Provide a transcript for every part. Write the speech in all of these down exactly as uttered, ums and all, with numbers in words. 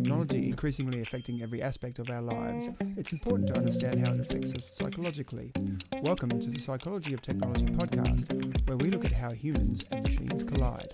technology increasingly affecting every aspect of our lives, it's important to understand how it affects us psychologically. Welcome to the Psychology of Technology podcast, where we look at how humans and machines collide.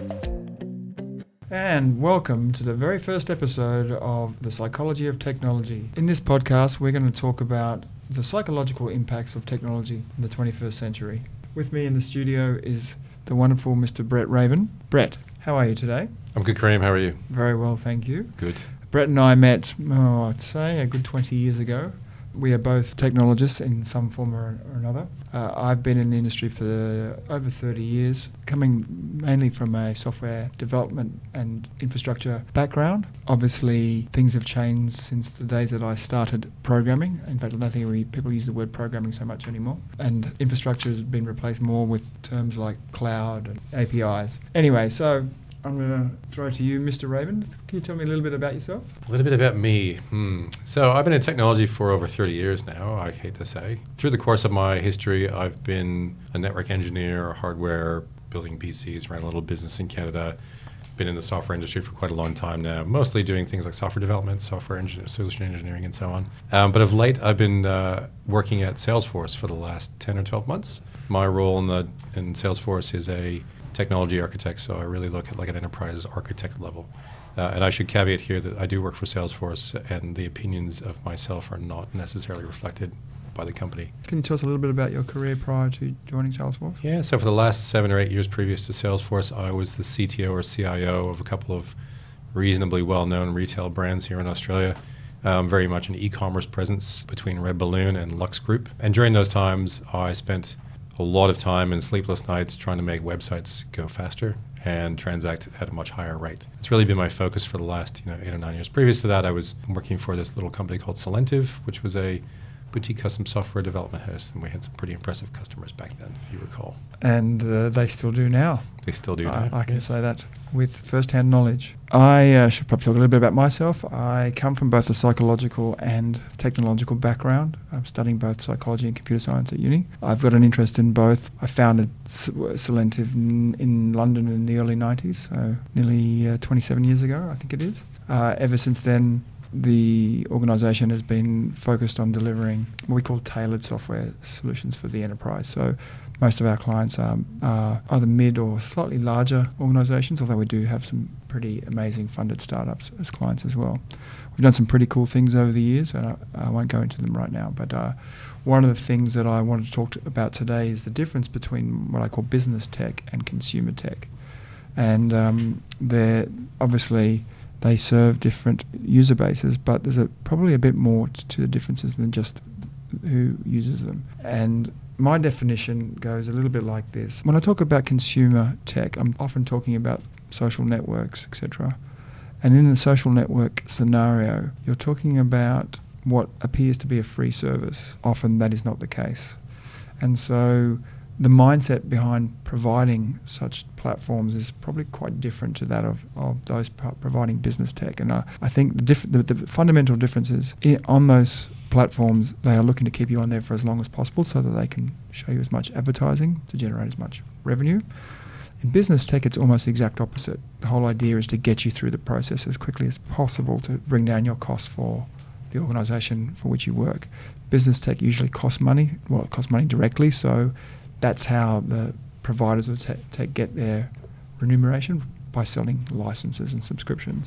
And welcome to the very first episode of the Psychology of Technology. In this podcast, we're going to talk about the psychological impacts of technology in the twenty-first century. With me in the studio is the wonderful Mister Brett Raven. Brett, how are you today? I'm good, Kareem. How are you? Very well, thank you. Good. Brett and I met, oh, I'd say, a good twenty years ago. We are both technologists in some form or, or another. Uh, I've been in the industry for over thirty years, coming mainly from a software development and infrastructure background. Obviously, things have changed since the days that I started programming. In fact, I don't think we, people use the word programming so much anymore. And infrastructure has been replaced more with terms like cloud and A P Is. Anyway, so I'm going to throw it to you, Mister Raven. Can you tell me a little bit about yourself? A little bit about me. Hmm. So I've been in technology for over thirty years now, I hate to say. Through the course of my history, I've been a network engineer, hardware, building P Cs, ran a little business in Canada, been in the software industry for quite a long time now, mostly doing things like software development, software engineering, solution engineering, and so on. Um, but of late, I've been uh, working at Salesforce for the last ten or twelve months. My role in the in Salesforce is a technology architect, so I really look at like an enterprise architect level. Uh, and I should caveat here that I do work for Salesforce, and the opinions of myself are not necessarily reflected by the company. Can you tell us a little bit about your career prior to joining Salesforce? Yeah, so for the last seven or eight years previous to Salesforce, I was the C T O or C I O of a couple of reasonably well-known retail brands here in Australia. Um, very much an e-commerce presence between Red Balloon and Lux Group. And during those times, I spent a lot of time and sleepless nights trying to make websites go faster and transact at a much higher rate. It's really been my focus for the last you know, eight or nine years. Previous to that, I was working for this little company called Solentive, which was a boutique custom software development house, and we had some pretty impressive customers back then, if you recall. And uh, they still do now. They still do I, now. I can yes. say that with first-hand knowledge. I uh, should probably talk a little bit about myself. I come from both a psychological and technological background. I'm studying both psychology and computer science at uni. I've got an interest in both. I founded Solentive in, in London in the early nineties, so nearly uh, twenty-seven years ago, I think it is. Uh, ever since then, the organisation has been focused on delivering what we call tailored software solutions for the enterprise. So most of our clients are, are either mid or slightly larger organisations, although we do have some pretty amazing funded startups as clients as well. We've done some pretty cool things over the years, and I, I won't go into them right now, but uh, one of the things that I wanted to talk to about today is the difference between what I call business tech and consumer tech. And um, they're obviously they serve different user bases, but there's a, probably a bit more t- to the differences than just who uses them. And my definition goes a little bit like this. When I talk about consumer tech, I'm often talking about social networks, et cetera. And in the social network scenario, you're talking about what appears to be a free service. Often that is not the case. And so the mindset behind providing such platforms is probably quite different to that of, of those p- providing business tech. And uh, I think the, diff- the, the fundamental difference is I- on those platforms, they are looking to keep you on there for as long as possible so that they can show you as much advertising to generate as much revenue. In business tech, it's almost the exact opposite. The whole idea is to get you through the process as quickly as possible to bring down your costs for the organisation for which you work. Business tech usually costs money. Well, it costs money directly, so that's how the providers of tech, tech get their remuneration, by selling licenses and subscriptions,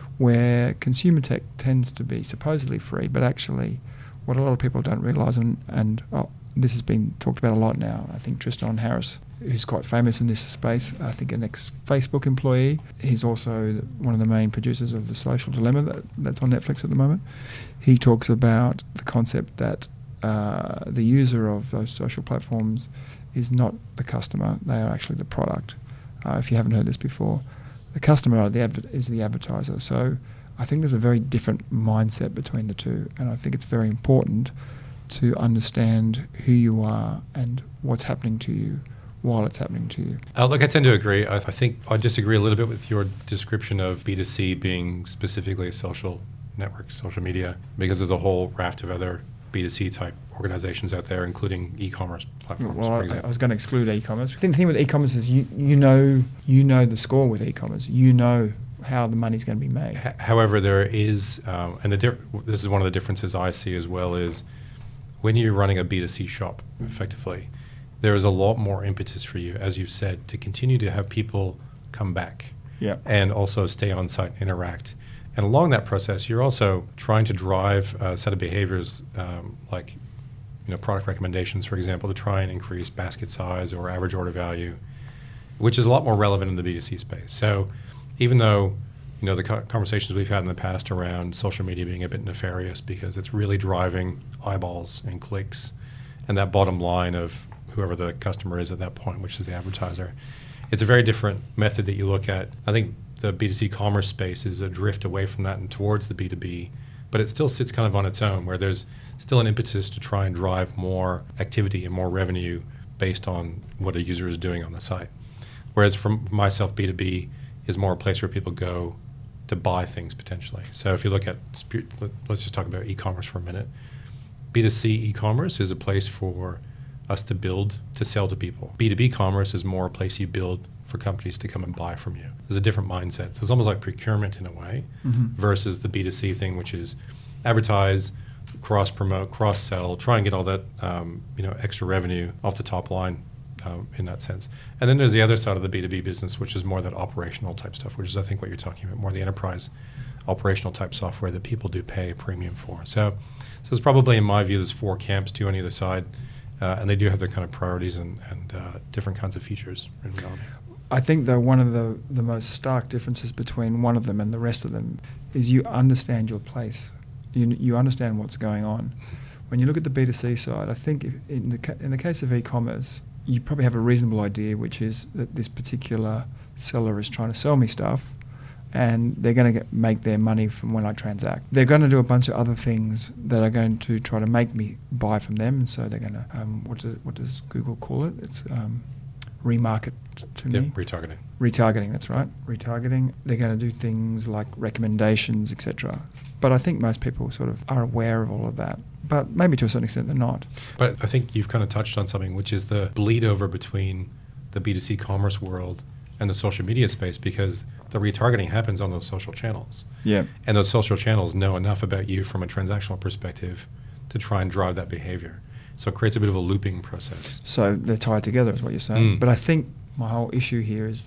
where consumer tech tends to be supposedly free, but actually what a lot of people don't realise, and, and oh, this has been talked about a lot now, I think Tristan Harris, who's quite famous in this space, I think an ex-Facebook employee, he's also one of the main producers of The Social Dilemma that, that's on Netflix at the moment. He talks about the concept that uh, the user of those social platforms is not the customer, they are actually the product. Uh, if you haven't heard this before, the customer are the adver- is the advertiser. So I think there's a very different mindset between the two, and I think it's very important to understand who you are and what's happening to you while it's happening to you. Uh, look, I tend to agree. I, I think I disagree a little bit with your description of B two C being specifically social networks, social media, because there's a whole raft of other B two C type organizations out there, including e-commerce platforms. Well, for I, example. I was going to exclude e-commerce. I think the thing with e-commerce is you you know you know the score with e-commerce. You know how the money's going to be made. H- however, there is, um, and the diff- this is one of the differences I see as well, is when you're running a B two C shop, effectively, there is a lot more impetus for you, as you've said, to continue to have people come back Yeah. and also stay on site, interact. And along that process, you're also trying to drive a set of behaviors um, like you know, product recommendations, for example, to try and increase basket size or average order value, which is a lot more relevant in the B two C space. So even though you know the co- conversations we've had in the past around social media being a bit nefarious because it's really driving eyeballs and clicks and that bottom line of whoever the customer is at that point, which is the advertiser, it's a very different method that you look at. I think the B two C commerce space is a drift away from that and towards the B two B, but it still sits kind of on its own, where there's still an impetus to try and drive more activity and more revenue based on what a user is doing on the site. Whereas for myself, B two B is more a place where people go to buy things potentially. So if you look at, let's just talk about e-commerce for a minute. B two C e-commerce is a place for us to build, to sell to people. B two B commerce is more a place you build for companies to come and buy from you. There's a different mindset. So it's almost like procurement in a way, Mm-hmm. versus the B two C thing, which is advertise, cross-promote, cross-sell, try and get all that um, you know extra revenue off the top line um, in that sense. And then there's the other side of the B two B business, which is more that operational type stuff, which is I think what you're talking about, more the enterprise operational type software that people do pay a premium for. So, so it's probably, in my view, there's four camps, two on either side, uh, and they do have their kind of priorities and, and uh, different kinds of features in reality. I think, though, one of the, the most stark differences between one of them and the rest of them is you understand your place. You, you understand what's going on. When you look at the B two C side, I think if, in the ca- in the case of e-commerce, you probably have a reasonable idea, which is that this particular seller is trying to sell me stuff, and they're going to make their money from when I transact. They're going to do a bunch of other things that are going to try to make me buy from them, and so they're going to, um, what, do, what does Google call it? It's um, remarket to Yep, me. retargeting. Retargeting, that's right. Retargeting. They're going to do things like recommendations, et cetera. But I think most people sort of are aware of all of that. But maybe to a certain extent they're not. But I think you've kind of touched on something, which is the bleed over between the B two C commerce world and the social media space, because the retargeting happens on those social channels. Yeah. And those social channels know enough about you from a transactional perspective to try and drive that behavior. So it creates a bit of a looping process. So they're tied together is what you're saying. Mm. But I think my whole issue here is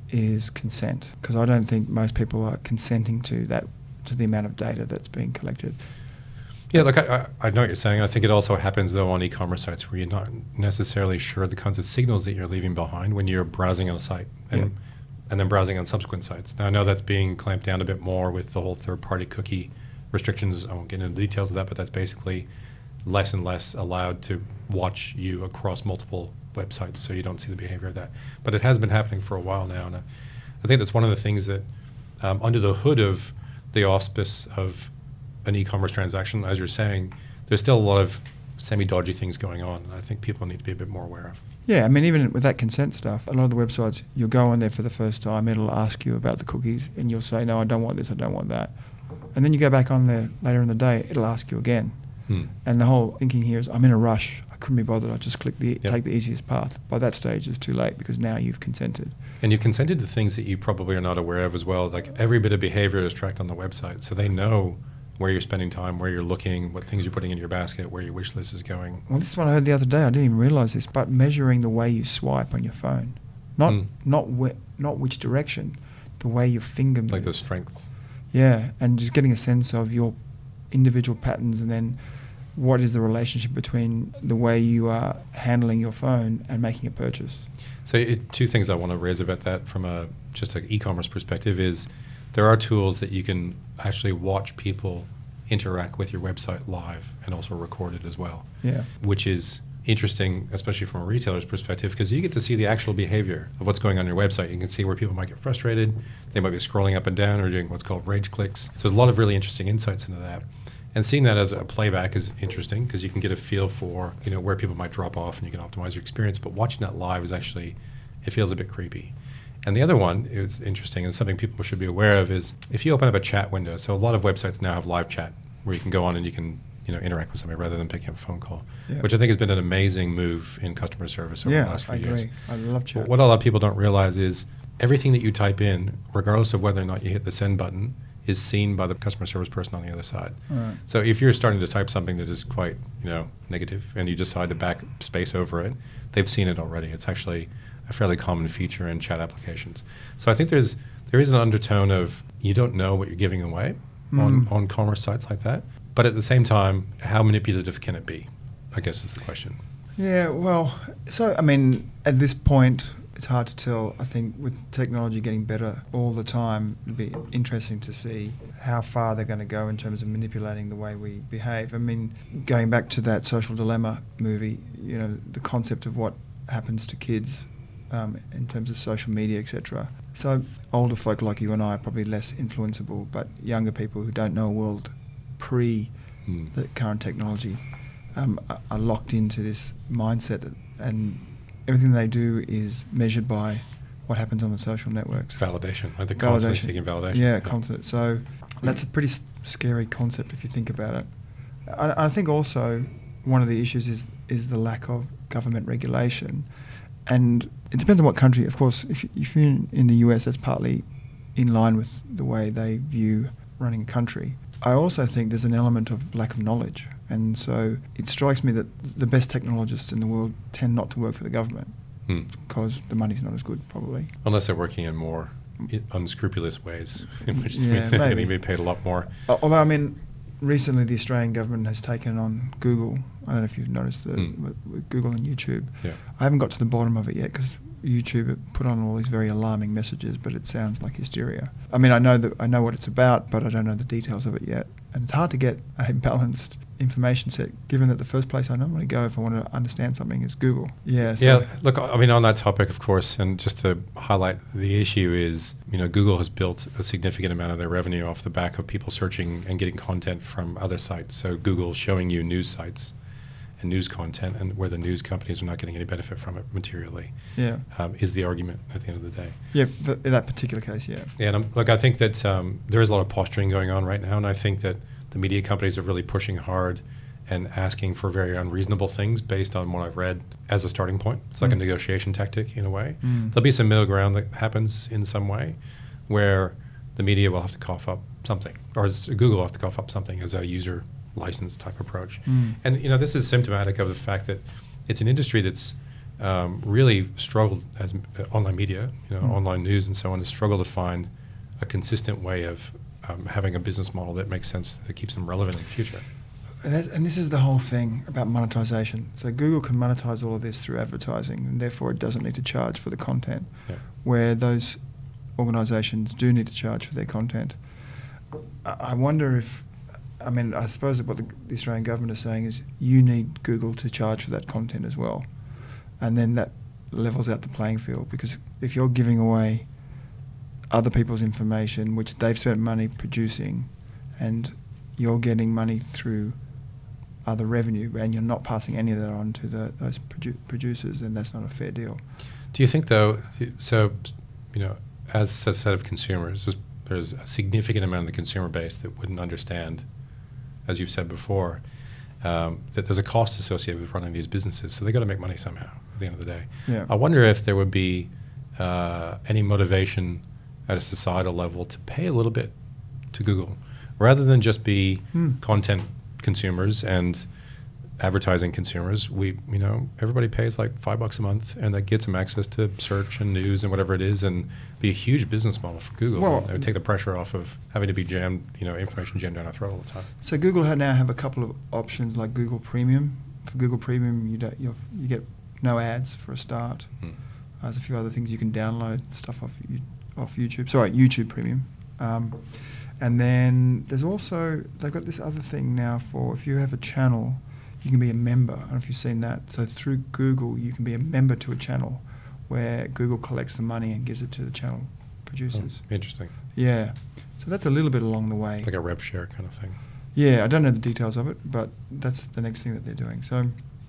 is consent, because I don't think most people are consenting to that, to the amount of data that's being collected. Yeah, look, I, I, I know what you're saying. I think it also happens, though, on e-commerce sites where you're not necessarily sure the kinds of signals that you're leaving behind when you're browsing on a site and, Yeah. and then browsing on subsequent sites. Now, I know that's being clamped down a bit more with the whole third-party cookie restrictions. I won't get into the details of that, but that's basically less and less allowed to watch you across multiple websites, so you don't see the behavior of that. But it has been happening for a while now, and I, I think that's one of the things that, um, under the hood of the auspice of an e-commerce transaction, as you're saying, there's still a lot of semi-dodgy things going on, and I think people need to be a bit more aware of. Yeah, I mean, even with that consent stuff, a lot of the websites, you'll go on there for the first time, it'll ask you about the cookies, and you'll say, no, I don't want this, I don't want that. And then you go back on there later in the day, it'll ask you again. Hmm. And the whole thinking here is, I'm in a rush, I couldn't be bothered, I just click the Yep. take the easiest path. By that stage, it's too late, because now you've consented. And you've consented to things that you probably are not aware of as well. Like every bit of behavior is tracked on the website, so they know where you're spending time, where you're looking, what things you're putting in your basket, where your wish list is going. Well, this is what I heard the other day, I didn't even realise this, but measuring the way you swipe on your phone. Not Hmm. not wh- not which direction, the way your finger moves. Like the strength. Yeah, and just getting a sense of your individual patterns, and then what is the relationship between the way you are handling your phone and making a purchase. So it, two things I want to raise about that from a just an e-commerce perspective is there are tools that you can actually watch people interact with your website live and also record it as well, Yeah. which is interesting, especially from a retailer's perspective, because you get to see the actual behavior of what's going on your website. You can see where people might get frustrated. They might be scrolling up and down or doing what's called rage clicks. So there's a lot of really interesting insights into that. And seeing that as a playback is interesting because you can get a feel for, you know, where people might drop off and you can optimize your experience. But watching that live is actually, it feels a bit creepy. And the other one is interesting and something people should be aware of is if you open up a chat window, so a lot of websites now have live chat where you can go on and you can, you know, interact with somebody rather than picking up a phone call, Yeah. which I think has been an amazing move in customer service over the Yeah, last few I agree. years. I love chat. But what a lot of people don't realize is everything that you type in, regardless of whether or not you hit the send button, is seen by the customer service person on the other side. Right. So if you're starting to type something that is quite, you know, negative, and you decide to backspace over it, they've seen it already. It's actually a fairly common feature in chat applications. So I think there's there is an undertone of you don't know what you're giving away mm. on, on commerce sites like that. But at the same time, how manipulative can it be? I guess is the question. Yeah, well, so, I mean, at this point, it's hard to tell. I think with technology getting better all the time, it'd be interesting to see how far they're going to go in terms of manipulating the way we behave. I mean, going back to that Social Dilemma movie, you know, the concept of what happens to kids um, in terms of social media, et cetera. So older folk like you and I are probably less influenceable, but younger people who don't know a world pre mm. the current technology um, are, are locked into this mindset that, and everything they do is measured by what happens on the social networks. Validation, like they're constantly seeking validation. Yeah, yeah. constant. So that's a pretty s- scary concept if you think about it. I, I think also one of the issues is is the lack of government regulation, and it depends on what country. Of course, if if you're in the U S, that's partly in line with the way they view running a country. I also think there's an element of lack of knowledge. And so it strikes me that the best technologists in the world tend not to work for the government hmm. because the money's not as good, probably. Unless they're working in more unscrupulous ways, in which yeah, they're going to be paid a lot more. Although, I mean, recently the Australian government has taken on Google. I don't know if you've noticed the, hmm. with, with Google and YouTube. Yeah. I haven't got to the bottom of it yet because YouTube put on all these very alarming messages, but it sounds like hysteria. I mean, I know that I know what it's about, but I don't know the details of it yet. And it's hard to get a balanced information set, given that the first place I normally go if I want to understand something is Google. Yeah. So yeah. Look, I mean, on that topic, of course, and just to highlight the issue is, you know, Google has built a significant amount of their revenue off the back of people searching and getting content from other sites. So Google showing you news sites and news content, and where the news companies are not getting any benefit from it materially. Yeah. Um, is the argument at the end of the day. Yeah, but in that particular case, yeah. Yeah, and I'm, look, I think that um, there is a lot of posturing going on right now, and I think that the media companies are really pushing hard and asking for very unreasonable things based on what I've read as a starting point. It's like mm. a negotiation tactic in a way. Mm. There'll be some middle ground that happens in some way where the media will have to cough up something, or Google will have to cough up something as a user license type approach. Mm. And, you know, this is symptomatic of the fact that it's an industry that's um, really struggled as uh, online media, you know, mm. online news and so on, has struggled to find a consistent way of um, having a business model that makes sense, that keeps them relevant in the future. And, that, and this is the whole thing about monetization. So Google can monetize all of this through advertising, and therefore it doesn't need to charge for the content, yeah. where those organizations do need to charge for their content. I, I wonder if, I mean, I suppose that what the, the Australian government is saying is you need Google to charge for that content as well. And then that levels out the playing field, because if you're giving away other people's information, which they've spent money producing, and you're getting money through other revenue, and you're not passing any of that on to the, those produ- producers, then that's not a fair deal. Do you think, though, so, you know, as a set of consumers, there's, there's a significant amount of the consumer base that wouldn't understand, as you've said before, um, that there's a cost associated with running these businesses, so they got to make money somehow at the end of the day. Yeah. I wonder if there would be uh, any motivation at a societal level to pay a little bit to Google, rather than just be hmm. content consumers and advertising consumers. We, you know, everybody pays like five bucks a month, and that gets them access to search and news and whatever it is, and be a huge business model for Google. Well, it would take the pressure off of having to be jammed, you know, information jammed down our throat all the time. So Google now have a couple of options like Google Premium. For Google Premium, you don't, you you get no ads for a start. Hmm. Uh, there's a few other things you can download stuff off off YouTube. Sorry, YouTube Premium. Um, and then there's also, they've got this other thing now for if you have a channel, you can be a member. I don't know if you've seen that. So through Google, you can be a member to a channel where Google collects the money and gives it to the channel producers. Oh, interesting. Yeah. So that's a little bit along the way. Like a rev share kind of thing. Yeah, I don't know the details of it, but that's the next thing that they're doing. So,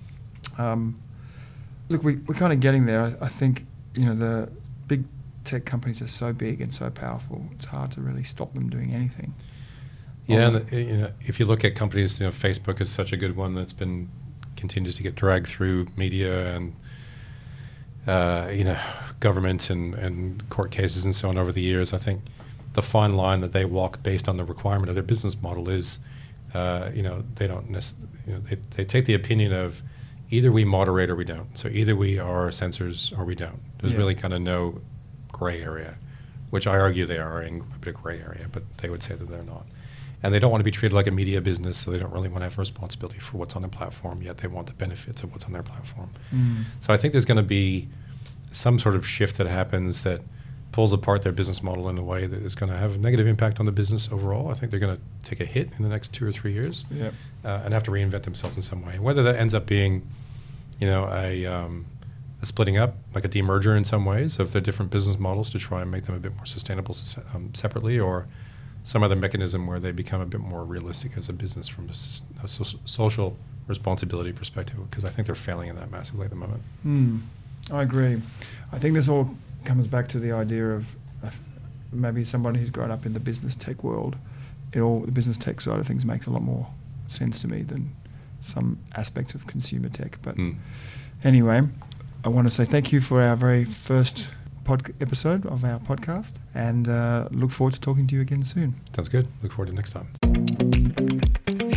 um, look, we, we're kind of getting there. I, I think, you know, the big tech companies are so big and so powerful, it's hard to really stop them doing anything. Yeah, and the, you know, if you look at companies, you know, Facebook is such a good one that's been continues to get dragged through media and uh, you know, government and, and court cases and so on over the years, I think the fine line that they walk based on the requirement of their business model is, uh, you know, they don't necessarily, you know, they, they take the opinion of either we moderate or we don't. So either we are censors or we don't. There's Yeah. really kind of no gray area, which I argue they are in a bit of gray area, but they would say that they're not. And they don't want to be treated like a media business, so they don't really want to have responsibility for what's on their platform, yet they want the benefits of what's on their platform. Mm. So I think there's going to be some sort of shift that happens that pulls apart their business model in a way that is going to have a negative impact on the business overall. I think they're going to take a hit in the next two or three years Yeah. uh, and have to reinvent themselves in some way. Whether that ends up being, you know, a, um, a splitting up, like a demerger in some ways of their different business models to try and make them a bit more sustainable um, separately, or some other mechanism where they become a bit more realistic as a business from a, s- a so- social responsibility perspective, because I think they're failing in that massively at the moment. Mm. I agree. I think this all comes back to the idea of uh, maybe somebody who's grown up in the business tech world. It all the business tech side of things makes a lot more sense to me than some aspects of consumer tech. But Mm. anyway, I want to say thank you for our very first pod- episode of our podcast, and uh, look forward to talking to you again soon. Sounds good. Look forward to next time.